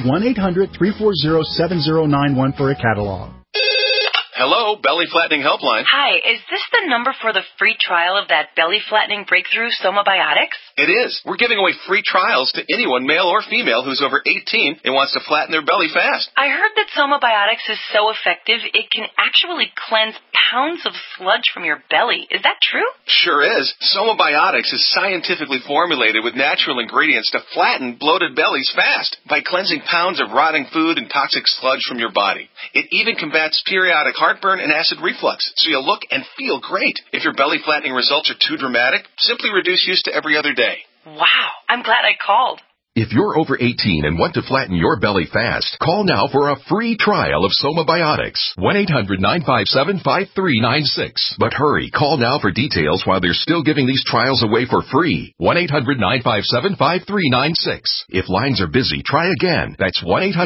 1-800-340-7091 for a catalog. Hello, Belly Flattening Helpline. Hi, is this the number for the free trial of that belly flattening breakthrough Somabiotics? It is. We're giving away free trials to anyone, male or female, who's over 18 and wants to flatten their belly fast. I heard that Somabiotics is so effective it can actually cleanse pounds of sludge from your belly. Is that true? Sure is. Somabiotics is scientifically formulated with natural ingredients to flatten bloated bellies fast by cleansing pounds of rotting food and toxic sludge from your body. It even combats periodic heartburn and acid reflux, so you'll look and feel great. If your belly flattening results are too dramatic, simply reduce use to every other day. Wow, I'm glad I called. If you're over 18 and want to flatten your belly fast, call now for a free trial of Somabiotics. 1-800-957-5396. But hurry, call now for details while they're still giving these trials away for free. 1-800-957-5396. If lines are busy, try again. That's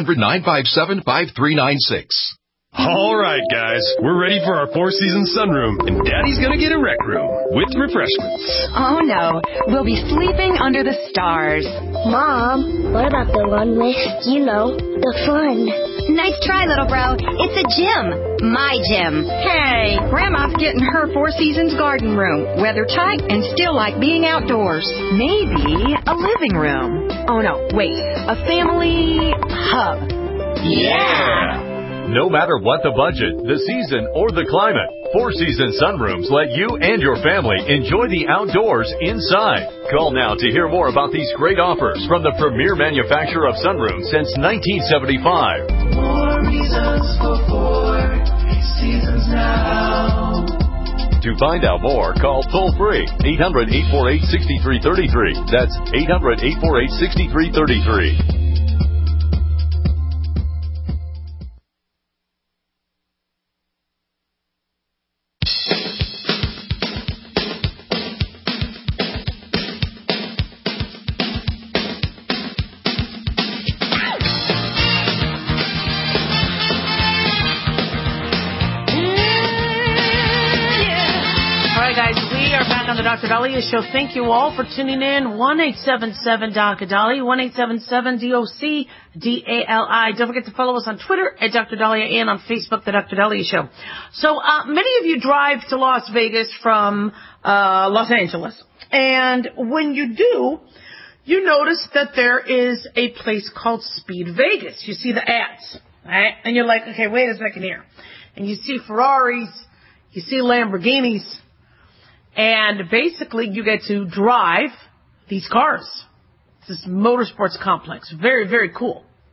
1-800-957-5396. All right, guys, we're ready for our four-season sunroom, and Daddy's gonna get a rec room with refreshments. Oh, no. We'll be sleeping under the stars. Mom, what about the one with, the fun? Nice try, little bro. It's a gym. My gym. Hey, Grandma's getting her Four Seasons garden room. Weather tight and still like being outdoors. Maybe a living room. Oh, no, wait. A family hub. Yeah! No matter what the budget, the season, or the climate, Four Seasons Sunrooms let you and your family enjoy the outdoors inside. Call now to hear more about these great offers from the premier manufacturer of sunrooms since 1975. More reasons for Four Seasons now. To find out more, call toll-free 800-848-6333. That's 800-848-6333. Dr. Dahlia Show. Thank you all for tuning in. 1-877-Dr. Dahlia, 1-877-DOC-DALI. Don't forget to follow us on Twitter at Dr. Dahlia and on Facebook, The Dr. Dahlia Show. So many of you drive to Las Vegas from Los Angeles. And when you do, you notice that there is a place called Speed Vegas. You see the ads, right? And you're like, okay, wait a second here. And you see Ferraris, you see Lamborghinis, and basically you get to drive these cars. It's this motorsports complex. Very, very cool.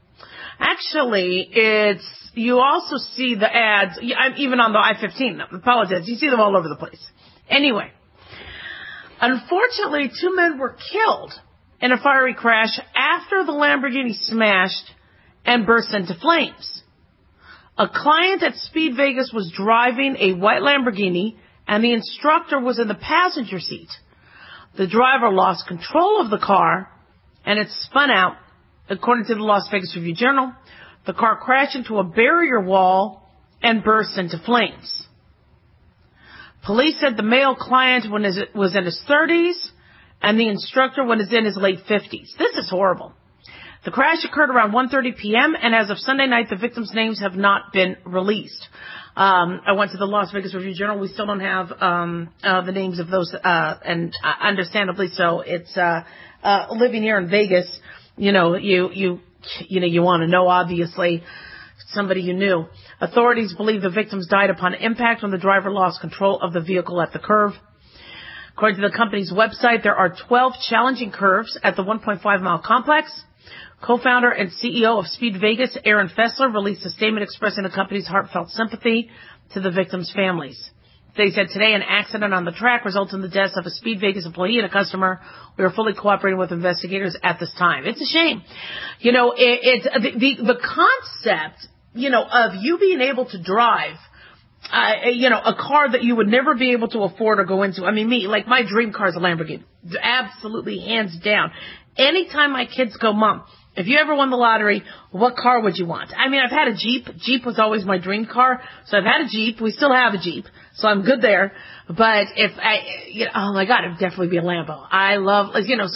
Actually, you also see the ads, even on the I-15, I apologize, you see them all over the place. Anyway, unfortunately, 2 men were killed in a fiery crash after the Lamborghini smashed and burst into flames. A client at Speed Vegas was driving a white Lamborghini, and the instructor was in the passenger seat. The driver lost control of the car, and it spun out. According to the Las Vegas Review-Journal, the car crashed into a barrier wall and burst into flames. Police said the male client was in his 30s, and the instructor was in his late 50s. This is horrible. The crash occurred around 1:30 p.m., and as of Sunday night, the victims' names have not been released. I went to the Las Vegas Review-Journal. We still don't have the names of those, and understandably so. It's living here in Vegas. You want to know, obviously, somebody you knew. Authorities believe the victims died upon impact when the driver lost control of the vehicle at the curve. According to the company's website, there are 12 challenging curves at the 1.5-mile complex. Co-founder and CEO of Speed Vegas, Aaron Fessler, released a statement expressing the company's heartfelt sympathy to the victims' families. They said today an accident on the track resulted in the deaths of a Speed Vegas employee and a customer. We are fully cooperating with investigators at this time. It's a shame. The concept, of you being able to drive, a car that you would never be able to afford or go into. I mean, my dream car is a Lamborghini. Absolutely, hands down. Anytime my kids go, Mom, if you ever won the lottery, what car would you want? I mean, I've had a Jeep. Jeep was always my dream car. So I've had a Jeep. We still have a Jeep. So I'm good there. But if oh my God, it'd definitely be a Lambo. I love,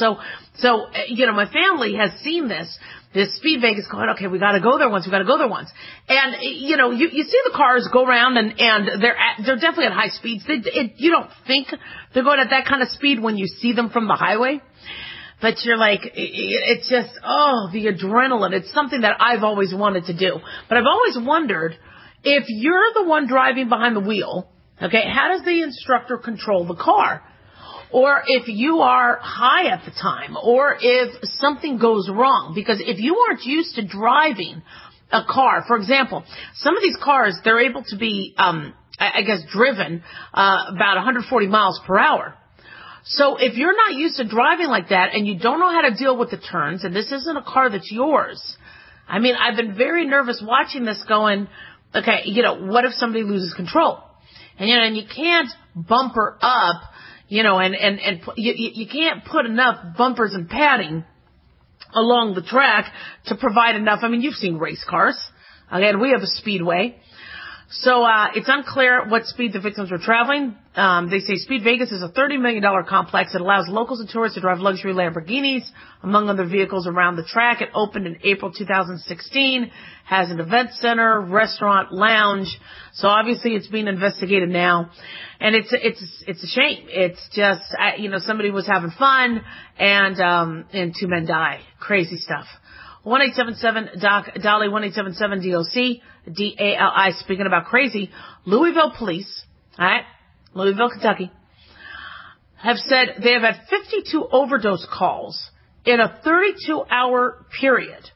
my family has seen this Speed Vegas going, okay, we gotta go there once. And, you see the cars go around and they're definitely at high speeds. You don't think they're going at that kind of speed when you see them from the highway. But you're like, it's just, the adrenaline. It's something that I've always wanted to do. But I've always wondered, if you're the one driving behind the wheel, okay, how does the instructor control the car? Or if you are high at the time, or if something goes wrong. Because if you aren't used to driving a car, for example, some of these cars, they're able to be, driven about 140 miles per hour. So if you're not used to driving like that and you don't know how to deal with the turns, and this isn't a car that's yours, I mean, I've been very nervous watching this going, okay, what if somebody loses control? And you can't bumper up, and you can't put enough bumpers and padding along the track to provide enough. I mean, you've seen race cars. Again, we have a speedway. So it's unclear what speed the victims were traveling. They say Speed Vegas is a $30 million complex that allows locals and tourists to drive luxury Lamborghinis, among other vehicles, around the track. It opened in April 2016, has an event center, restaurant, lounge. So obviously it's being investigated now. And it's a shame. It's just, somebody was having fun and 2 men die. Crazy stuff. 1-877-DOC-DOLLY, 1-877-DOC, DALI. Speaking about crazy, Louisville police, Louisville, Kentucky, have said they have had 52 overdose calls in a 32-hour period.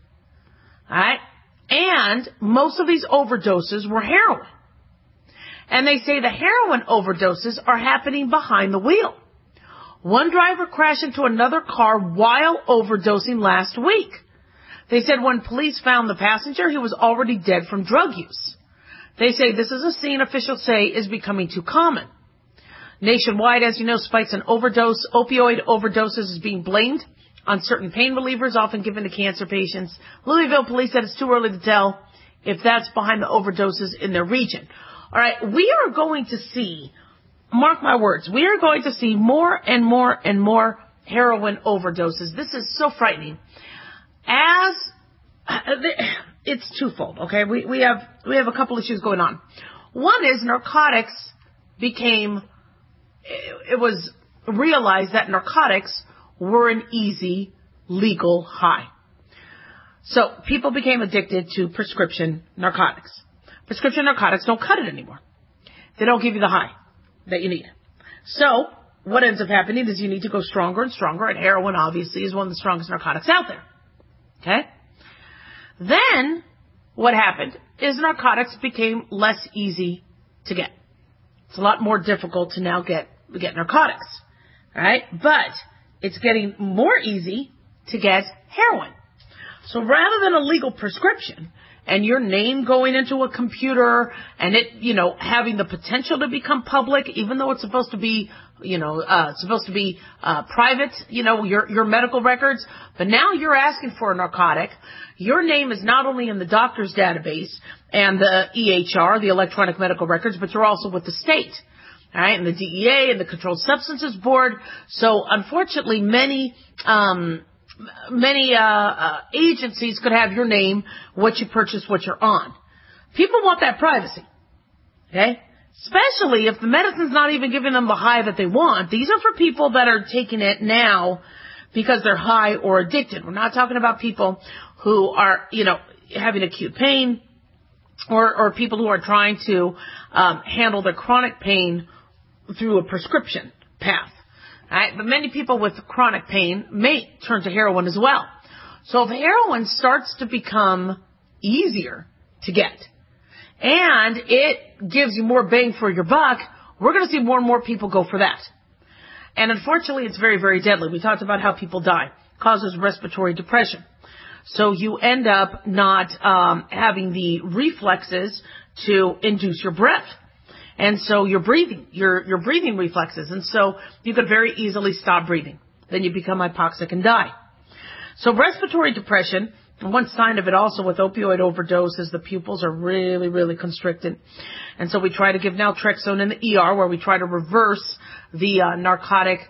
And most of these overdoses were heroin. And they say the heroin overdoses are happening behind the wheel. One driver crashed into another car while overdosing last week. They said when police found the passenger, he was already dead from drug use. They say this is a scene officials say is becoming too common. Nationwide, as you know, spikes in opioid overdoses is being blamed on certain pain relievers, often given to cancer patients. Louisville police said it's too early to tell if that's behind the overdoses in their region. All right, we are going to see, mark my words, we are going to see more and more and more heroin overdoses. This is so frightening. It's twofold, okay? We have a couple issues going on. One is narcotics it was realized that narcotics were an easy, legal high. So people became addicted to prescription narcotics. Prescription narcotics don't cut it anymore. They don't give you the high that you need. So what ends up happening is you need to go stronger and stronger, and heroin obviously is one of the strongest narcotics out there. Okay? Then what happened is narcotics became less easy to get. It's a lot more difficult to now get narcotics, right? But it's getting more easy to get heroin. So rather than a legal prescription and your name going into a computer and it, having the potential to become public, even though it's supposed to be, private, your medical records, but now you're asking for a narcotic. Your name is not only in the doctor's database and the EHR, the electronic medical records, but you're also with the state. All right, and the DEA and the Controlled Substances Board. So unfortunately, many agencies could have your name, what you purchase, what you're on. People want that privacy. Okay? Especially if the medicine's not even giving them the high that they want. These are for people that are taking it now because they're high or addicted. We're not talking about people who are, having acute pain or people who are trying to handle their chronic pain through a prescription path. Right? But many people with chronic pain may turn to heroin as well. So if heroin starts to become easier to get and it gives you more bang for your buck, we're going to see more and more people go for that. And unfortunately, it's very, very deadly. We talked about how people die. It causes respiratory depression. So you end up not having the reflexes to induce your breath. And so your breathing reflexes. And so you could very easily stop breathing. Then you become hypoxic and die. So respiratory depression, one sign of it also with opioid overdose is the pupils are really, really constricted. And so we try to give naltrexone in the ER where we try to reverse the narcotic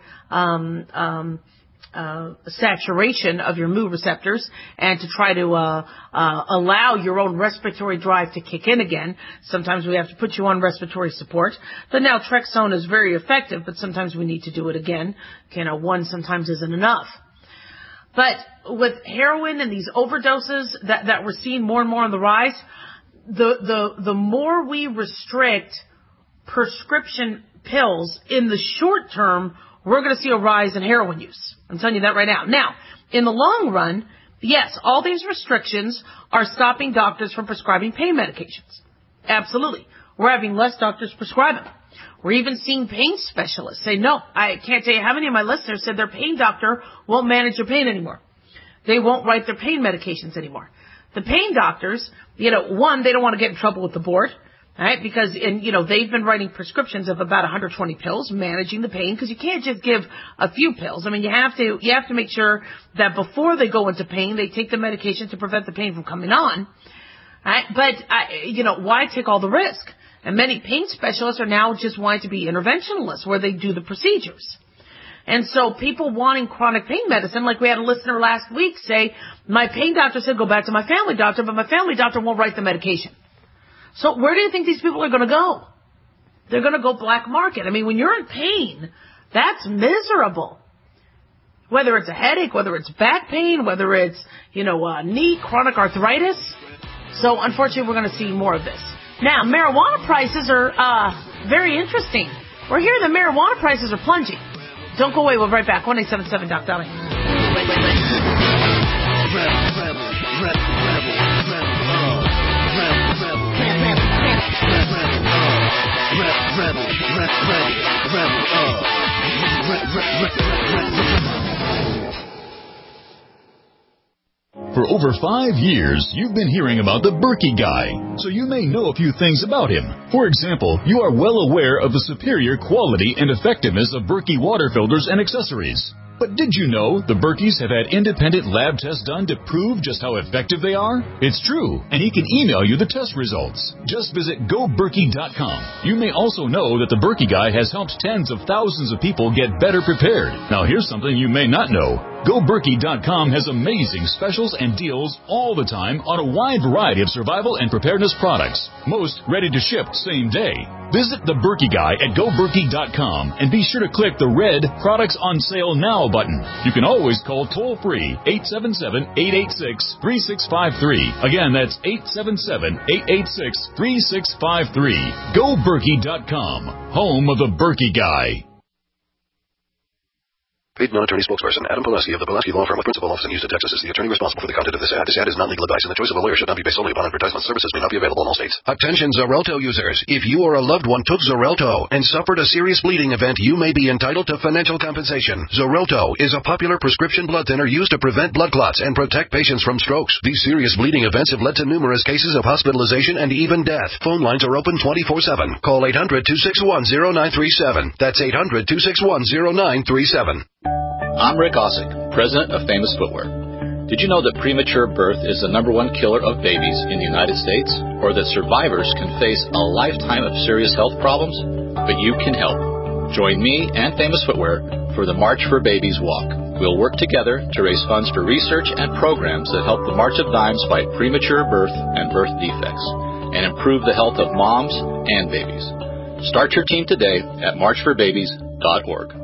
saturation of your mu receptors and to try to allow your own respiratory drive to kick in again. Sometimes we have to put you on respiratory support. The naltrexone is very effective, but sometimes we need to do it again. One sometimes isn't enough. But with heroin and these overdoses that we're seeing more and more on the rise, the more we restrict prescription pills in the short term, we're going to see a rise in heroin use. I'm telling you that right now. Now, in the long run, yes, all these restrictions are stopping doctors from prescribing pain medications. Absolutely. We're having less doctors prescribe them. We're even seeing pain specialists say, no, I can't tell you how many of my listeners said their pain doctor won't manage their pain anymore. They won't write their pain medications anymore. The pain doctors, one, they don't want to get in trouble with the board. Right? Because, they've been writing prescriptions of about 120 pills, managing the pain, because you can't just give a few pills. I mean, you have to make sure that before they go into pain, they take the medication to prevent the pain from coming on. Right? But, why take all the risk? And many pain specialists are now just wanting to be interventionalists where they do the procedures. And so people wanting chronic pain medicine, like we had a listener last week say, my pain doctor said go back to my family doctor, but my family doctor won't write the medication. So where do you think these people are going to go? They're going to go black market. I mean, when you're in pain, that's miserable. Whether it's a headache, whether it's back pain, whether it's, knee, chronic arthritis. So unfortunately, we're going to see more of this. Now, marijuana prices are very interesting. We're hearing that marijuana prices are plunging. Don't go away. We'll be right back. 1-877-DOC-DOLLY. For over 5 years, you've been hearing about the Berkey Guy, so you may know a few things about him. For example, you are well aware of the superior quality and effectiveness of Berkey water filters and accessories. But did you know the Berkeys have had independent lab tests done to prove just how effective they are? It's true, and he can email you the test results. Just visit GoBerkey.com. You may also know that the Berkey Guy has helped tens of thousands of people get better prepared. Now here's something you may not know. GoBerkey.com has amazing specials and deals all the time on a wide variety of survival and preparedness products, most ready to ship same day. Visit the Berkey Guy at GoBerkey.com and be sure to click the red Products on Sale Now button. You can always call toll-free 877-886-3653. Again, that's 877-886-3653. GoBerkey.com, home of the Berkey Guy. Paid non-attorney spokesperson Adam Pulaski of the Pulaski Law Firm with principal office in Houston, Texas is the attorney responsible for the content of this ad. This ad is not legal advice, and the choice of a lawyer should not be based solely upon advertisement. Services may not be available in all states. Attention Xarelto users. If you or a loved one took Xarelto and suffered a serious bleeding event, you may be entitled to financial compensation. Xarelto is a popular prescription blood thinner used to prevent blood clots and protect patients from strokes. These serious bleeding events have led to numerous cases of hospitalization and even death. Phone lines are open 24/7. Call 800-261-0937. That's 800-261-0937. I'm Rick Osick, president of Famous Footwear. Did you know that premature birth is the #1 killer of babies in the United States? Or that survivors can face a lifetime of serious health problems? But you can help. Join me and Famous Footwear for the March for Babies walk. We'll work together to raise funds for research and programs that help the March of Dimes fight premature birth and birth defects and improve the health of moms and babies. Start your team today at marchforbabies.org.